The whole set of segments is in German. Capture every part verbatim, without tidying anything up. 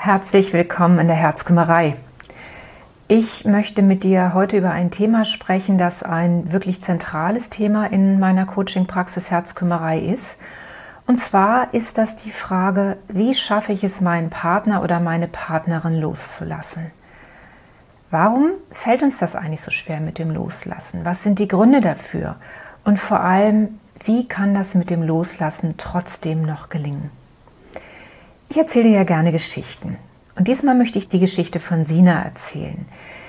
Herzlich willkommen in der Herzkümmerei. Ich möchte mit dir heute über ein Thema sprechen, das ein wirklich zentrales Thema in meiner Coaching-Praxis Herzkümmerei ist. Und zwar ist das die Frage, wie schaffe ich es, meinen Partner oder meine Partnerin loszulassen? Warum fällt uns das eigentlich so schwer mit dem Loslassen? Was sind die Gründe dafür? Und vor allem, wie kann das mit dem Loslassen trotzdem noch gelingen? Ich erzähle dir ja gerne Geschichten. Und diesmal möchte ich die Geschichte von Sina erzählen.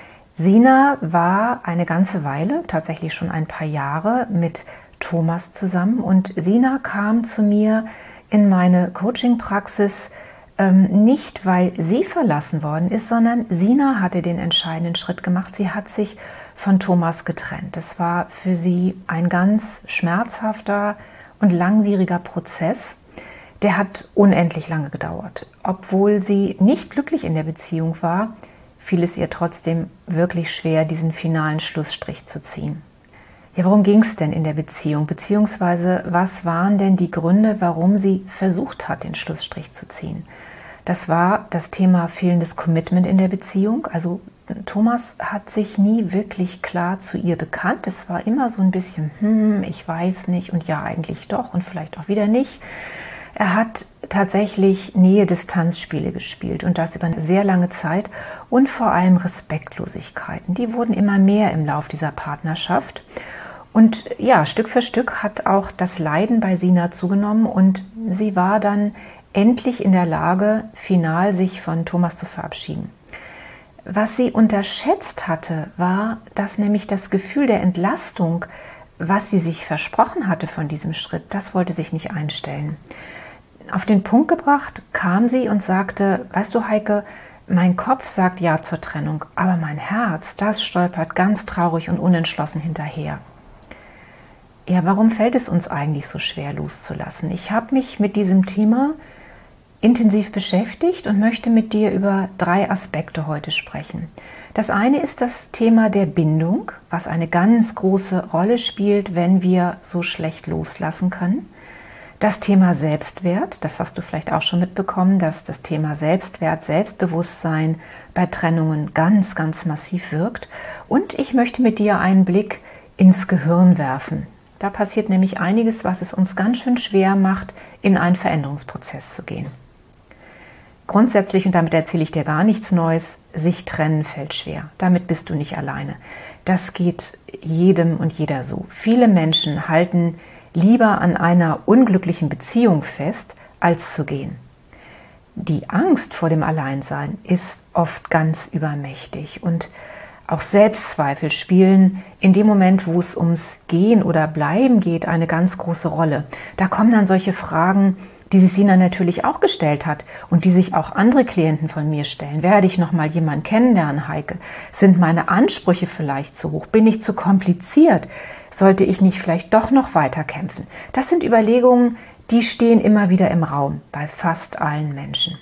Sina war eine ganze Weile, tatsächlich schon ein paar Jahre, mit Thomas zusammen. Und Sina kam zu mir in meine Coaching-Praxis ähm, nicht, weil sie verlassen worden ist, sondern Sina hatte den entscheidenden Schritt gemacht. Sie hat sich von Thomas getrennt. Das war für sie ein ganz schmerzhafter und langwieriger Prozess. Der hat unendlich lange gedauert. Obwohl sie nicht glücklich in der Beziehung war, fiel es ihr trotzdem wirklich schwer, diesen finalen Schlussstrich zu ziehen. Ja, worum ging es denn in der Beziehung? Beziehungsweise, was waren denn die Gründe, warum sie versucht hat, den Schlussstrich zu ziehen? Das war das Thema fehlendes Commitment in der Beziehung. Also Thomas hat sich nie wirklich klar zu ihr bekannt. Es war immer so ein bisschen, hm, ich weiß nicht und ja, eigentlich doch und vielleicht auch wieder nicht. Er hat tatsächlich Nähe-Distanz-Spiele gespielt und das über eine sehr lange Zeit und vor allem Respektlosigkeiten. Die wurden immer mehr im Lauf dieser Partnerschaft. Und ja, Stück für Stück hat auch das Leiden bei Sina zugenommen und sie war dann endlich in der Lage, final sich von Thomas zu verabschieden. Was sie unterschätzt hatte, war, dass nämlich das Gefühl der Entlastung, was sie sich versprochen hatte von diesem Schritt, das wollte sich nicht einstellen. Auf den Punkt gebracht kam sie und sagte, weißt du Heike, mein Kopf sagt ja zur Trennung, aber mein Herz, das stolpert ganz traurig und unentschlossen hinterher. Ja, warum fällt es uns eigentlich so schwer loszulassen? Ich habe mich mit diesem Thema intensiv beschäftigt und möchte mit dir über drei Aspekte heute sprechen. Das eine ist das Thema der Bindung, was eine ganz große Rolle spielt, wenn wir so schlecht loslassen können. Das Thema Selbstwert, das hast du vielleicht auch schon mitbekommen, dass das Thema Selbstwert, Selbstbewusstsein bei Trennungen ganz, ganz massiv wirkt. Und ich möchte mit dir einen Blick ins Gehirn werfen. Da passiert nämlich einiges, was es uns ganz schön schwer macht, in einen Veränderungsprozess zu gehen. Grundsätzlich, und damit erzähle ich dir gar nichts Neues, sich trennen fällt schwer. Damit bist du nicht alleine. Das geht jedem und jeder so. Viele Menschen halten lieber an einer unglücklichen Beziehung fest, als zu gehen. Die Angst vor dem Alleinsein ist oft ganz übermächtig und auch Selbstzweifel spielen in dem Moment, wo es ums Gehen oder Bleiben geht, eine ganz große Rolle. Da kommen dann solche Fragen, die sich Sina natürlich auch gestellt hat und die sich auch andere Klienten von mir stellen. Werde ich noch mal jemanden kennenlernen, Heike? Sind meine Ansprüche vielleicht zu hoch? Bin ich zu kompliziert? Sollte ich nicht vielleicht doch noch weiter kämpfen? Das sind Überlegungen, die stehen immer wieder im Raum bei fast allen Menschen.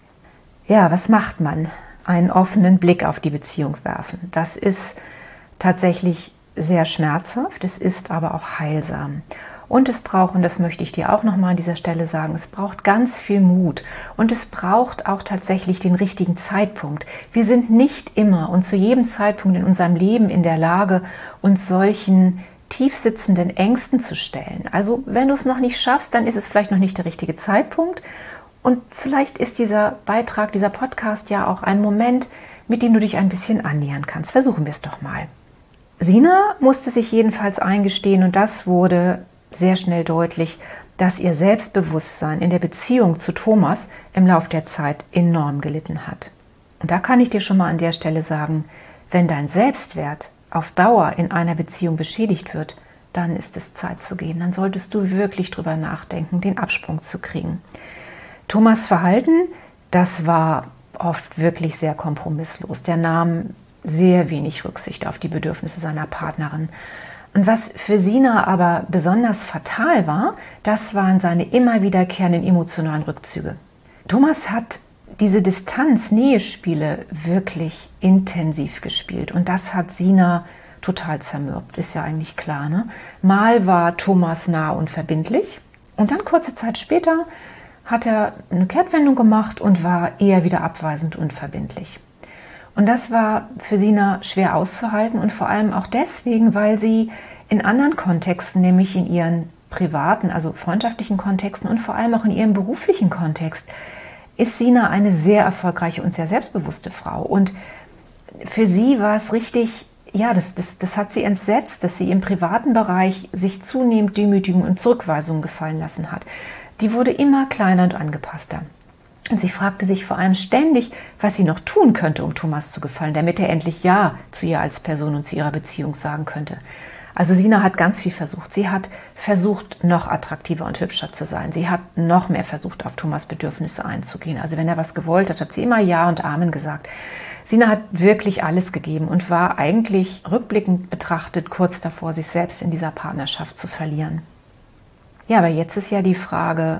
Ja, was macht man? Einen offenen Blick auf die Beziehung werfen. Das ist tatsächlich sehr schmerzhaft, es ist aber auch heilsam. Und es braucht, und das möchte ich dir auch noch mal an dieser Stelle sagen, es braucht ganz viel Mut und es braucht auch tatsächlich den richtigen Zeitpunkt. Wir sind nicht immer und zu jedem Zeitpunkt in unserem Leben in der Lage, uns solchen tiefsitzenden Ängsten zu stellen. Also wenn du es noch nicht schaffst, dann ist es vielleicht noch nicht der richtige Zeitpunkt und vielleicht ist dieser Beitrag, dieser Podcast ja auch ein Moment, mit dem du dich ein bisschen annähern kannst. Versuchen wir es doch mal. Sina musste sich jedenfalls eingestehen und das wurde sehr schnell deutlich, dass ihr Selbstbewusstsein in der Beziehung zu Thomas im Lauf der Zeit enorm gelitten hat. Und da kann ich dir schon mal an der Stelle sagen, wenn dein Selbstwert auf Dauer in einer Beziehung beschädigt wird, dann ist es Zeit zu gehen. Dann solltest du wirklich drüber nachdenken, den Absprung zu kriegen. Thomas' Verhalten, das war oft wirklich sehr kompromisslos. Der nahm sehr wenig Rücksicht auf die Bedürfnisse seiner Partnerin. Und was für Sina aber besonders fatal war, das waren seine immer wiederkehrenden emotionalen Rückzüge. Thomas hat diese Distanz-Nähe-Spiele wirklich intensiv gespielt und das hat Sina total zermürbt, ist ja eigentlich klar, ne? Mal war Thomas nah und verbindlich und dann kurze Zeit später hat er eine Kehrtwendung gemacht und war eher wieder abweisend und unverbindlich. Und das war für Sina schwer auszuhalten und vor allem auch deswegen, weil sie in anderen Kontexten, nämlich in ihren privaten, also freundschaftlichen Kontexten und vor allem auch in ihrem beruflichen Kontext, ist Sina eine sehr erfolgreiche und sehr selbstbewusste Frau. Und für sie war es richtig, ja, das, das, das hat sie entsetzt, dass sie im privaten Bereich sich zunehmend Demütigungen und Zurückweisungen gefallen lassen hat. Die wurde immer kleiner und angepasster. Und sie fragte sich vor allem ständig, was sie noch tun könnte, um Thomas zu gefallen, damit er endlich Ja zu ihr als Person und zu ihrer Beziehung sagen könnte. Also Sina hat ganz viel versucht. Sie hat versucht, noch attraktiver und hübscher zu sein. Sie hat noch mehr versucht, auf Thomas' Bedürfnisse einzugehen. Also wenn er was gewollt hat, hat sie immer Ja und Amen gesagt. Sina hat wirklich alles gegeben und war eigentlich rückblickend betrachtet kurz davor, sich selbst in dieser Partnerschaft zu verlieren. Ja, aber jetzt ist ja die Frage,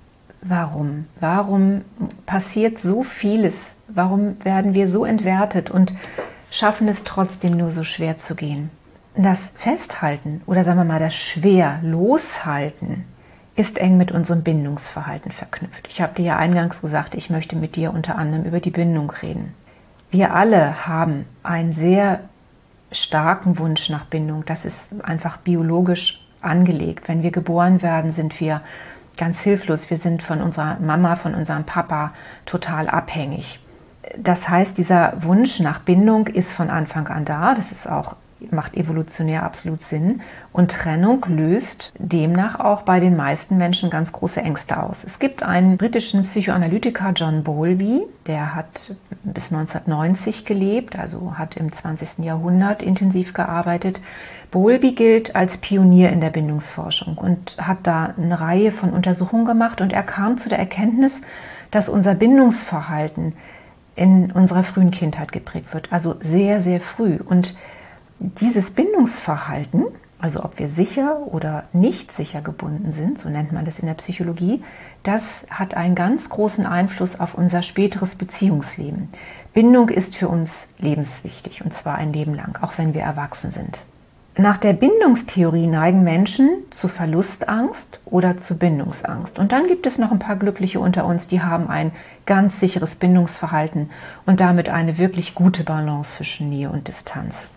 warum? Warum passiert so vieles? Warum werden wir so entwertet und schaffen es trotzdem nur so schwer zu gehen? Das Festhalten oder sagen wir mal das schwer Loshalten ist eng mit unserem Bindungsverhalten verknüpft. Ich habe dir ja eingangs gesagt, ich möchte mit dir unter anderem über die Bindung reden. Wir alle haben einen sehr starken Wunsch nach Bindung. Das ist einfach biologisch angelegt. Wenn wir geboren werden, sind wir ganz hilflos. Wir sind von unserer Mama, von unserem Papa total abhängig. Das heißt, dieser Wunsch nach Bindung ist von Anfang an da. Das ist auch, macht evolutionär absolut Sinn. Und Trennung löst demnach auch bei den meisten Menschen ganz große Ängste aus. Es gibt einen britischen Psychoanalytiker, John Bowlby, der hat bis neunzehnhundertneunzig gelebt, also hat im zwanzigsten Jahrhundert intensiv gearbeitet. Bowlby gilt als Pionier in der Bindungsforschung und hat da eine Reihe von Untersuchungen gemacht und er kam zu der Erkenntnis, dass unser Bindungsverhalten in unserer frühen Kindheit geprägt wird, also sehr, sehr früh. Und dieses Bindungsverhalten, also ob wir sicher oder nicht sicher gebunden sind, so nennt man das in der Psychologie, das hat einen ganz großen Einfluss auf unser späteres Beziehungsleben. Bindung ist für uns lebenswichtig und zwar ein Leben lang, auch wenn wir erwachsen sind. Nach der Bindungstheorie neigen Menschen zu Verlustangst oder zu Bindungsangst. Und dann gibt es noch ein paar Glückliche unter uns, die haben ein ganz sicheres Bindungsverhalten und damit eine wirklich gute Balance zwischen Nähe und Distanz.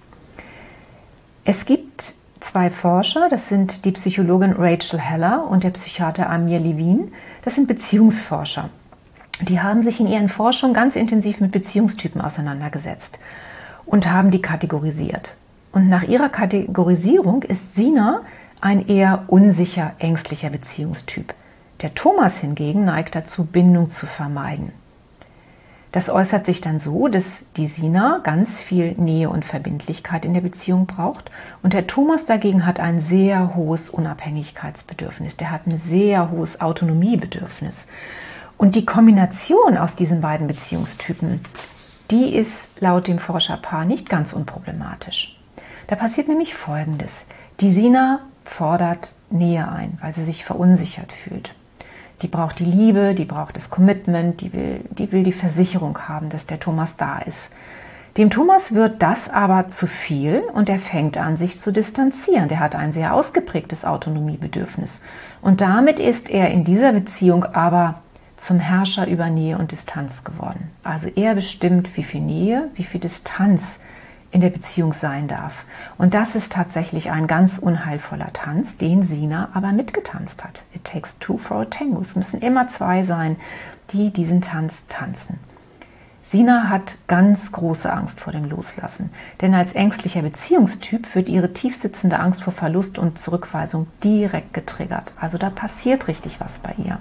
Es gibt zwei Forscher, das sind die Psychologin Rachel Heller und der Psychiater Amir Levine, das sind Beziehungsforscher. Die haben sich in ihren Forschungen ganz intensiv mit Beziehungstypen auseinandergesetzt und haben die kategorisiert. Und nach ihrer Kategorisierung ist Sina ein eher unsicher, ängstlicher Beziehungstyp. Der Thomas hingegen neigt dazu, Bindung zu vermeiden. Das äußert sich dann so, dass die Sina ganz viel Nähe und Verbindlichkeit in der Beziehung braucht und der Thomas dagegen hat ein sehr hohes Unabhängigkeitsbedürfnis. Der hat ein sehr hohes Autonomiebedürfnis. Und die Kombination aus diesen beiden Beziehungstypen, die ist laut dem Forscherpaar nicht ganz unproblematisch. Da passiert nämlich Folgendes. Die Sina fordert Nähe ein, weil sie sich verunsichert fühlt. Die braucht die Liebe, die braucht das Commitment, die will, die will die Versicherung haben, dass der Thomas da ist. Dem Thomas wird das aber zu viel und er fängt an, sich zu distanzieren. Der hat ein sehr ausgeprägtes Autonomiebedürfnis. Und damit ist er in dieser Beziehung aber zum Herrscher über Nähe und Distanz geworden. Also er bestimmt, wie viel Nähe, wie viel Distanz in der Beziehung sein darf. Und das ist tatsächlich ein ganz unheilvoller Tanz, den Sina aber mitgetanzt hat. It takes two for a tango. Es müssen immer zwei sein, die diesen Tanz tanzen. Sina hat ganz große Angst vor dem Loslassen, denn als ängstlicher Beziehungstyp wird ihre tiefsitzende Angst vor Verlust und Zurückweisung direkt getriggert. Also da passiert richtig was bei ihr.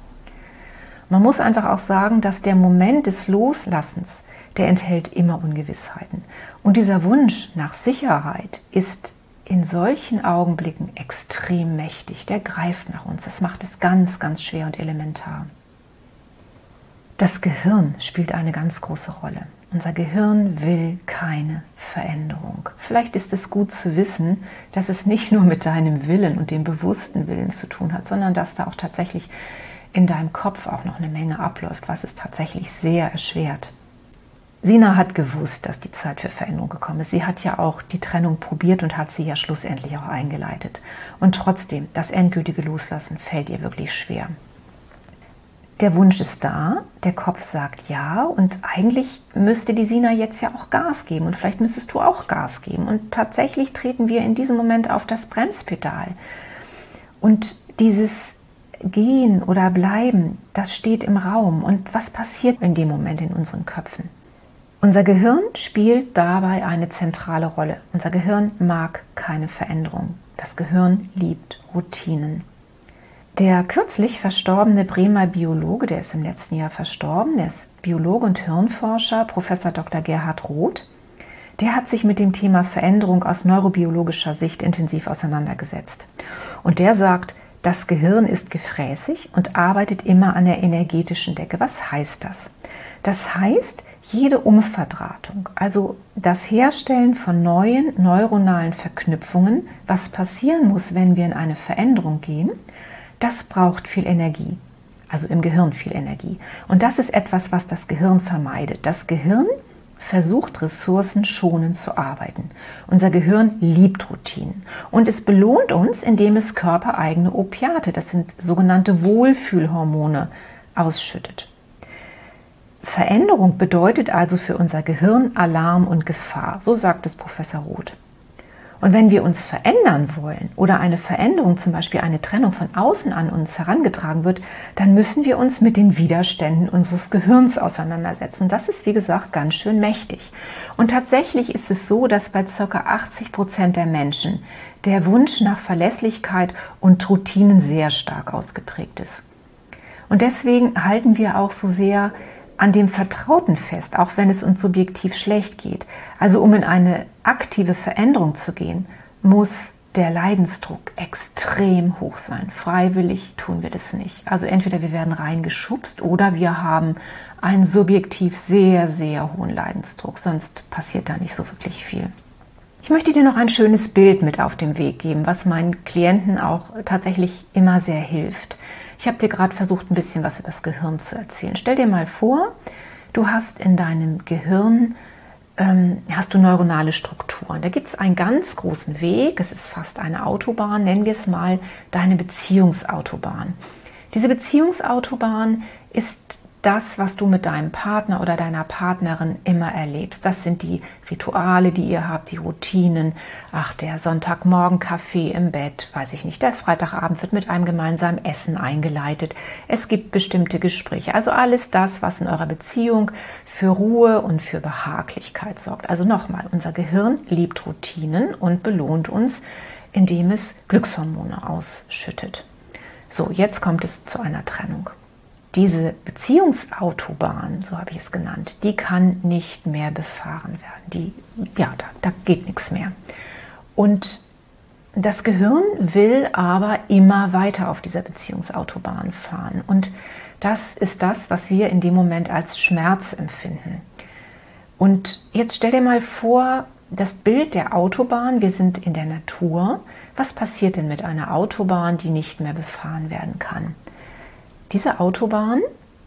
Man muss einfach auch sagen, dass der Moment des Loslassens, der enthält immer Ungewissheiten. Und dieser Wunsch nach Sicherheit ist in solchen Augenblicken extrem mächtig. Der greift nach uns. Das macht es ganz, ganz schwer und elementar. Das Gehirn spielt eine ganz große Rolle. Unser Gehirn will keine Veränderung. Vielleicht ist es gut zu wissen, dass es nicht nur mit deinem Willen und dem bewussten Willen zu tun hat, sondern dass da auch tatsächlich in deinem Kopf auch noch eine Menge abläuft, was es tatsächlich sehr erschwert. Sina hat gewusst, dass die Zeit für Veränderung gekommen ist. Sie hat ja auch die Trennung probiert und hat sie ja schlussendlich auch eingeleitet. Und trotzdem, das endgültige Loslassen fällt ihr wirklich schwer. Der Wunsch ist da, der Kopf sagt ja und eigentlich müsste die Sina jetzt ja auch Gas geben und vielleicht müsstest du auch Gas geben. Und tatsächlich treten wir in diesem Moment auf das Bremspedal. Und dieses Gehen oder Bleiben, das steht im Raum. Und was passiert in dem Moment in unseren Köpfen? Unser Gehirn spielt dabei eine zentrale Rolle. Unser Gehirn mag keine Veränderung. Das Gehirn liebt Routinen. Der kürzlich verstorbene Bremer Biologe, der ist im letzten Jahr verstorben, der ist Biologe und Hirnforscher, Professor Doktor Gerhard Roth, der hat sich mit dem Thema Veränderung aus neurobiologischer Sicht intensiv auseinandergesetzt. Und der sagt, das Gehirn ist gefräßig und arbeitet immer an der energetischen Decke. Was heißt das? Das heißt, jede Umverdrahtung, also das Herstellen von neuen neuronalen Verknüpfungen, was passieren muss, wenn wir in eine Veränderung gehen, das braucht viel Energie, also im Gehirn viel Energie. Und das ist etwas, was das Gehirn vermeidet. Das Gehirn versucht, ressourcenschonend zu arbeiten. Unser Gehirn liebt Routinen. Und es belohnt uns, indem es körpereigene Opiate, das sind sogenannte Wohlfühlhormone, ausschüttet. Veränderung bedeutet also für unser Gehirn Alarm und Gefahr, so sagt es Professor Roth. Und wenn wir uns verändern wollen oder eine Veränderung, zum Beispiel eine Trennung von außen an uns herangetragen wird, dann müssen wir uns mit den Widerständen unseres Gehirns auseinandersetzen. Das ist, wie gesagt, ganz schön mächtig. Und tatsächlich ist es so, dass bei ca. achtzig Prozent der Menschen der Wunsch nach Verlässlichkeit und Routinen sehr stark ausgeprägt ist. Und deswegen halten wir auch so sehr an dem Vertrauten fest, auch wenn es uns subjektiv schlecht geht. Also um in eine aktive Veränderung zu gehen, muss der Leidensdruck extrem hoch sein. Freiwillig tun wir das nicht. Also entweder wir werden reingeschubst oder wir haben einen subjektiv sehr, sehr hohen Leidensdruck. Sonst passiert da nicht so wirklich viel. Ich möchte dir noch ein schönes Bild mit auf den Weg geben, was meinen Klienten auch tatsächlich immer sehr hilft. Ich habe dir gerade versucht, ein bisschen was über das Gehirn zu erzählen. Stell dir mal vor, du hast in deinem Gehirn ähm, hast du neuronale Strukturen. Da gibt es einen ganz großen Weg, es ist fast eine Autobahn, nennen wir es mal deine Beziehungsautobahn. Diese Beziehungsautobahn ist das, was du mit deinem Partner oder deiner Partnerin immer erlebst. Das sind die Rituale, die ihr habt, die Routinen. Ach, der Sonntagmorgen-Kaffee im Bett, weiß ich nicht. Der Freitagabend wird mit einem gemeinsamen Essen eingeleitet. Es gibt bestimmte Gespräche. Also alles das, was in eurer Beziehung für Ruhe und für Behaglichkeit sorgt. Also nochmal, unser Gehirn liebt Routinen und belohnt uns, indem es Glückshormone ausschüttet. So, jetzt kommt es zu einer Trennung. Diese Beziehungsautobahn, so habe ich es genannt, die kann nicht mehr befahren werden. Die, ja, da, da geht nichts mehr. Und das Gehirn will aber immer weiter auf dieser Beziehungsautobahn fahren. Und das ist das, was wir in dem Moment als Schmerz empfinden. Und jetzt stell dir mal vor, das Bild der Autobahn, wir sind in der Natur. Was passiert denn mit einer Autobahn, die nicht mehr befahren werden kann? Diese Autobahn,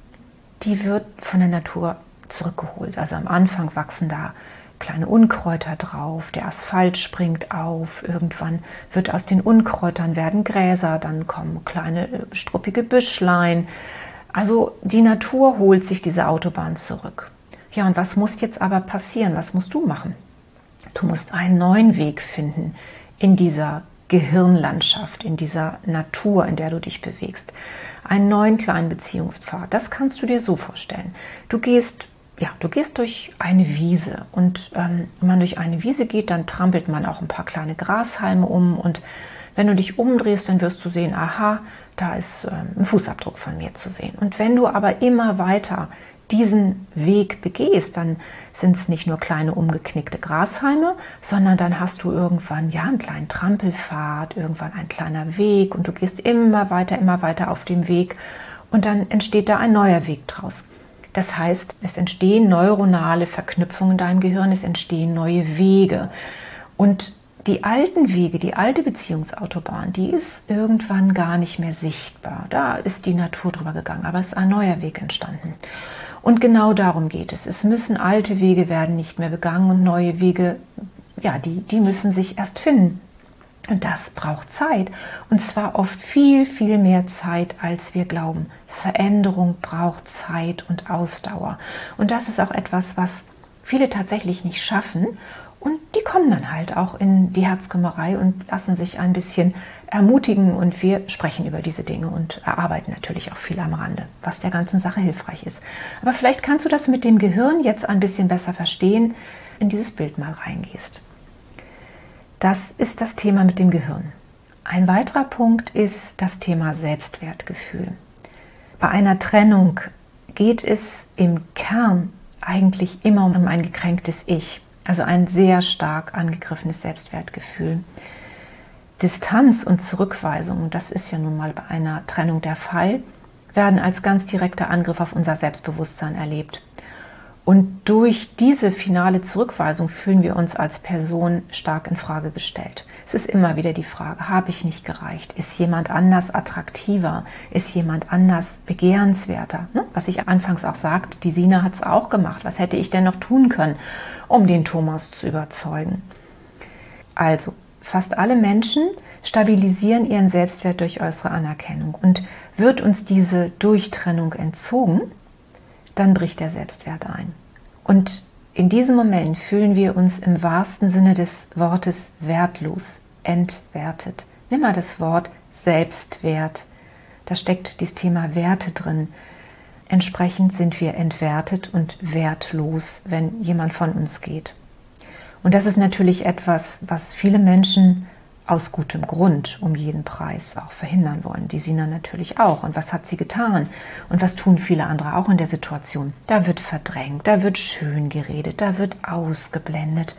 die wird von der Natur zurückgeholt. Also am Anfang wachsen da kleine Unkräuter drauf, der Asphalt springt auf, irgendwann wird aus den Unkräutern werden Gräser, dann kommen kleine struppige Büschlein. Also die Natur holt sich diese Autobahn zurück. Ja, und was muss jetzt aber passieren? Was musst du machen? Du musst einen neuen Weg finden in dieser Gehirnlandschaft, in dieser Natur, in der du dich bewegst. Einen neuen kleinen Beziehungspfad. Das kannst du dir so vorstellen. Du gehst, ja, du gehst durch eine Wiese und ähm, wenn man durch eine Wiese geht, dann trampelt man auch ein paar kleine Grashalme um und wenn du dich umdrehst, dann wirst du sehen, aha, da ist ähm, ein Fußabdruck von mir zu sehen. Und wenn du aber immer weiter diesen Weg begehst, dann sind es nicht nur kleine umgeknickte Grashalme, sondern dann hast du irgendwann ja einen kleinen Trampelpfad, irgendwann ein kleiner Weg und du gehst immer weiter, immer weiter auf dem Weg und dann entsteht da ein neuer Weg draus. Das heißt, es entstehen neuronale Verknüpfungen in deinem Gehirn, es entstehen neue Wege und die alten Wege, die alte Beziehungsautobahn, die ist irgendwann gar nicht mehr sichtbar. Da ist die Natur drüber gegangen, aber es ist ein neuer Weg entstanden. Und genau darum geht es. Es müssen alte Wege werden nicht mehr begangen und neue Wege, ja, die, die müssen sich erst finden. Und das braucht Zeit. Und zwar oft viel, viel mehr Zeit, als wir glauben. Veränderung braucht Zeit und Ausdauer. Und das ist auch etwas, was viele tatsächlich nicht schaffen. Und die kommen dann halt auch in die Herzkümmerei und lassen sich ein bisschen ermutigen. Und wir sprechen über diese Dinge und erarbeiten natürlich auch viel am Rande, was der ganzen Sache hilfreich ist. Aber vielleicht kannst du das mit dem Gehirn jetzt ein bisschen besser verstehen, wenn du in dieses Bild mal reingehst. Das ist das Thema mit dem Gehirn. Ein weiterer Punkt ist das Thema Selbstwertgefühl. Bei einer Trennung geht es im Kern eigentlich immer um ein gekränktes Ich, also ein sehr stark angegriffenes Selbstwertgefühl. Distanz und Zurückweisung, das ist ja nun mal bei einer Trennung der Fall, werden als ganz direkter Angriff auf unser Selbstbewusstsein erlebt. Und durch diese finale Zurückweisung fühlen wir uns als Person stark in Frage gestellt. Es ist immer wieder die Frage, habe ich nicht gereicht? Ist jemand anders attraktiver? Ist jemand anders begehrenswerter? Was ich anfangs auch sagte, die Sina hat es auch gemacht. Was hätte ich denn noch tun können, um den Thomas zu überzeugen? Also, fast alle Menschen stabilisieren ihren Selbstwert durch äußere Anerkennung. Und wird uns diese Durchtrennung entzogen, dann bricht der Selbstwert ein. Und in diesem Moment fühlen wir uns im wahrsten Sinne des Wortes wertlos, entwertet. Nimm mal das Wort Selbstwert. Da steckt dieses Thema Werte drin. Entsprechend sind wir entwertet und wertlos, wenn jemand von uns geht. Und das ist natürlich etwas, was viele Menschen aus gutem Grund um jeden Preis auch verhindern wollen. Die Sina natürlich auch. Und was hat sie getan? Und was tun viele andere auch in der Situation? Da wird verdrängt, da wird schön geredet, da wird ausgeblendet.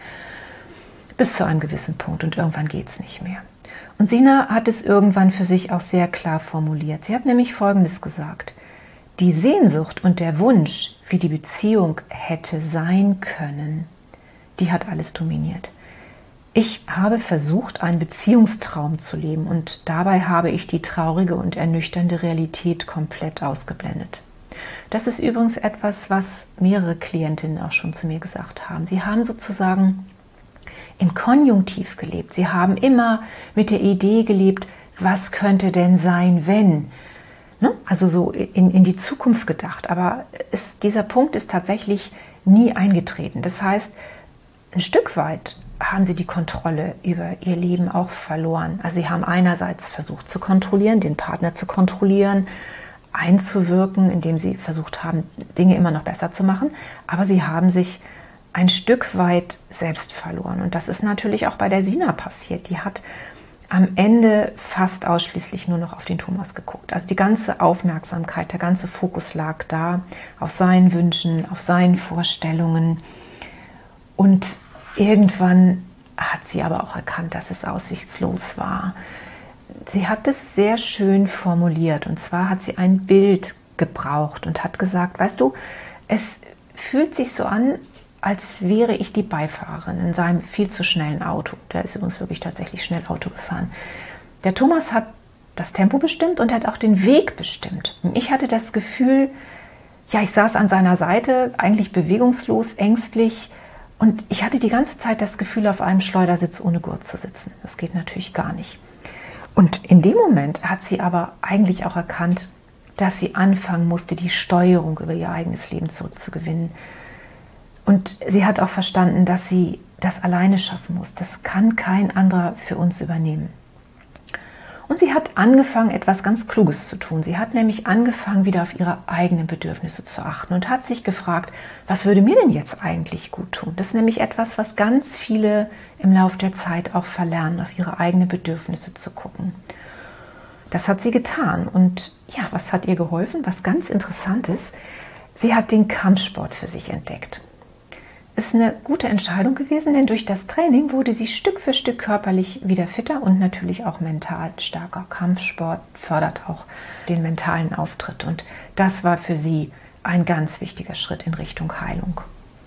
Bis zu einem gewissen Punkt. Und irgendwann geht es nicht mehr. Und Sina hat es irgendwann für sich auch sehr klar formuliert. Sie hat nämlich Folgendes gesagt. Die Sehnsucht und der Wunsch, wie die Beziehung hätte sein können, die hat alles dominiert. Ich habe versucht, einen Beziehungstraum zu leben und dabei habe ich die traurige und ernüchternde Realität komplett ausgeblendet. Das ist übrigens etwas, was mehrere Klientinnen auch schon zu mir gesagt haben. Sie haben sozusagen im Konjunktiv gelebt. Sie haben immer mit der Idee gelebt, was könnte denn sein, wenn? Ne? Also so in, in die Zukunft gedacht. Aber es, dieser Punkt ist tatsächlich nie eingetreten. Das heißt, ein Stück weit haben sie die Kontrolle über ihr Leben auch verloren. Also sie haben einerseits versucht zu kontrollieren, den Partner zu kontrollieren, einzuwirken, indem sie versucht haben, Dinge immer noch besser zu machen. Aber sie haben sich ein Stück weit selbst verloren. Und das ist natürlich auch bei der Sina passiert. Die hat am Ende fast ausschließlich nur noch auf den Thomas geguckt. Also die ganze Aufmerksamkeit, der ganze Fokus lag da auf seinen Wünschen, auf seinen Vorstellungen. Und irgendwann hat sie aber auch erkannt, dass es aussichtslos war. Sie hat es sehr schön formuliert und zwar hat sie ein Bild gebraucht und hat gesagt, weißt du, es fühlt sich so an, als wäre ich die Beifahrerin in seinem viel zu schnellen Auto. Der ist übrigens wirklich tatsächlich schnell Auto gefahren. Der Thomas hat das Tempo bestimmt und hat auch den Weg bestimmt. Und ich hatte das Gefühl, ja, ich saß an seiner Seite, eigentlich bewegungslos, ängstlich. Und ich hatte die ganze Zeit das Gefühl, auf einem Schleudersitz ohne Gurt zu sitzen. Das geht natürlich gar nicht. Und in dem Moment hat sie aber eigentlich auch erkannt, dass sie anfangen musste, die Steuerung über ihr eigenes Leben zurückzugewinnen. Und sie hat auch verstanden, dass sie das alleine schaffen muss. Das kann kein anderer für uns übernehmen. Und sie hat angefangen, etwas ganz Kluges zu tun. Sie hat nämlich angefangen, wieder auf ihre eigenen Bedürfnisse zu achten und hat sich gefragt, was würde mir denn jetzt eigentlich gut tun? Das ist nämlich etwas, was ganz viele im Laufe der Zeit auch verlernen, auf ihre eigenen Bedürfnisse zu gucken. Das hat sie getan. Und ja, was hat ihr geholfen? Was ganz Interessantes, sie hat den Kampfsport für sich entdeckt. Ist eine gute Entscheidung gewesen, denn durch das Training wurde sie Stück für Stück körperlich wieder fitter und natürlich auch mental stärker. Kampfsport fördert auch den mentalen Auftritt und das war für sie ein ganz wichtiger Schritt in Richtung Heilung.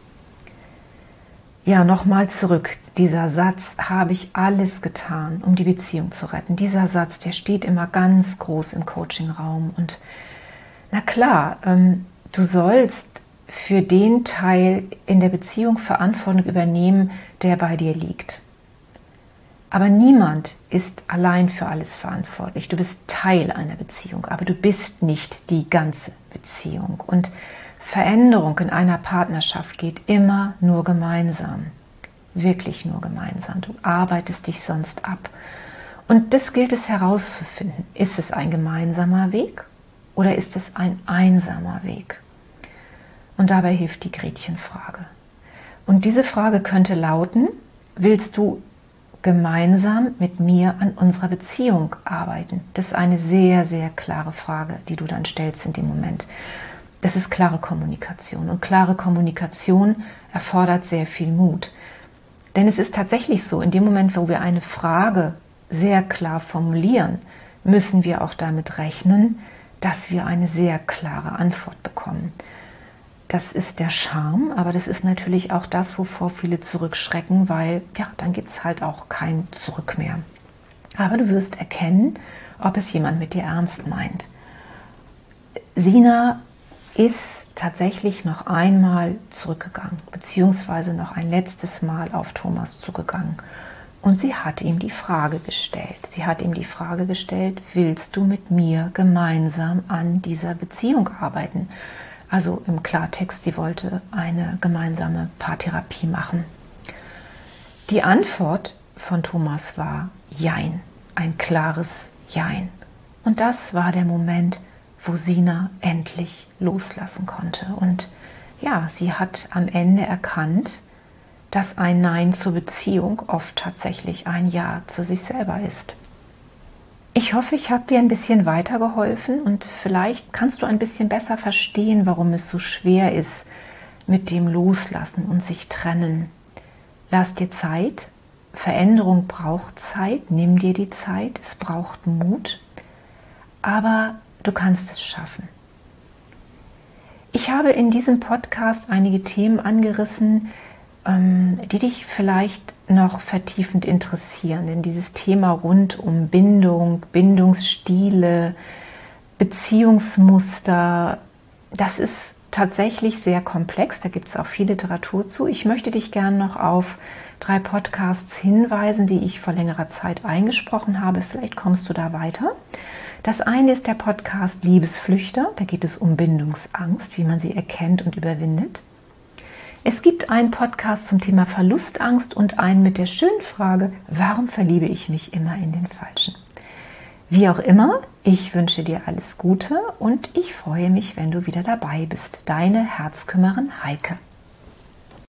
Ja, nochmal zurück. Dieser Satz, habe ich alles getan, um die Beziehung zu retten. Dieser Satz, der steht immer ganz groß im Coaching-Raum und na klar, ähm, du sollst für den Teil in der Beziehung Verantwortung übernehmen, der bei dir liegt. Aber niemand ist allein für alles verantwortlich. Du bist Teil einer Beziehung, aber du bist nicht die ganze Beziehung. Und Veränderung in einer Partnerschaft geht immer nur gemeinsam. Wirklich nur gemeinsam. Du arbeitest dich sonst ab. Und das gilt es herauszufinden. Ist es ein gemeinsamer Weg oder ist es ein einsamer Weg? Und dabei hilft die Gretchenfrage. Und diese Frage könnte lauten: Willst du gemeinsam mit mir an unserer Beziehung arbeiten? Das ist eine sehr, sehr klare Frage, die du dann stellst in dem Moment. Das ist klare Kommunikation. Und klare Kommunikation erfordert sehr viel Mut. Denn es ist tatsächlich so, in dem Moment, wo wir eine Frage sehr klar formulieren, müssen wir auch damit rechnen, dass wir eine sehr klare Antwort bekommen. Das ist der Charme, aber das ist natürlich auch das, wovor viele zurückschrecken, weil ja, dann gibt es halt auch kein Zurück mehr. Aber du wirst erkennen, ob es jemand mit dir ernst meint. Sina ist tatsächlich noch einmal zurückgegangen, beziehungsweise noch ein letztes Mal auf Thomas zugegangen. Und sie hat ihm die Frage gestellt. Sie hat ihm die Frage gestellt: Willst du mit mir gemeinsam an dieser Beziehung arbeiten? Also im Klartext, sie wollte eine gemeinsame Paartherapie machen. Die Antwort von Thomas war Jein, ein klares Jein. Und das war der Moment, wo Sina endlich loslassen konnte. Und ja, sie hat am Ende erkannt, dass ein Nein zur Beziehung oft tatsächlich ein Ja zu sich selber ist. Ich hoffe, ich habe dir ein bisschen weitergeholfen und vielleicht kannst du ein bisschen besser verstehen, warum es so schwer ist mit dem Loslassen und sich trennen. Lass dir Zeit. Veränderung braucht Zeit. Nimm dir die Zeit. Es braucht Mut. Aber du kannst es schaffen. Ich habe in diesem Podcast einige Themen angerissen, die dich vielleicht noch vertiefend interessieren. Denn dieses Thema rund um Bindung, Bindungsstile, Beziehungsmuster, das ist tatsächlich sehr komplex. Da gibt es auch viel Literatur zu. Ich möchte dich gerne noch auf drei Podcasts hinweisen, die ich vor längerer Zeit eingesprochen habe. Vielleicht kommst du da weiter. Das eine ist der Podcast Liebesflüchter. Da geht es um Bindungsangst, wie man sie erkennt und überwindet. Es gibt einen Podcast zum Thema Verlustangst und einen mit der schönen Frage: Warum verliebe ich mich immer in den Falschen? Wie auch immer, ich wünsche dir alles Gute und ich freue mich, wenn du wieder dabei bist. Deine Herzkümmerin Heike.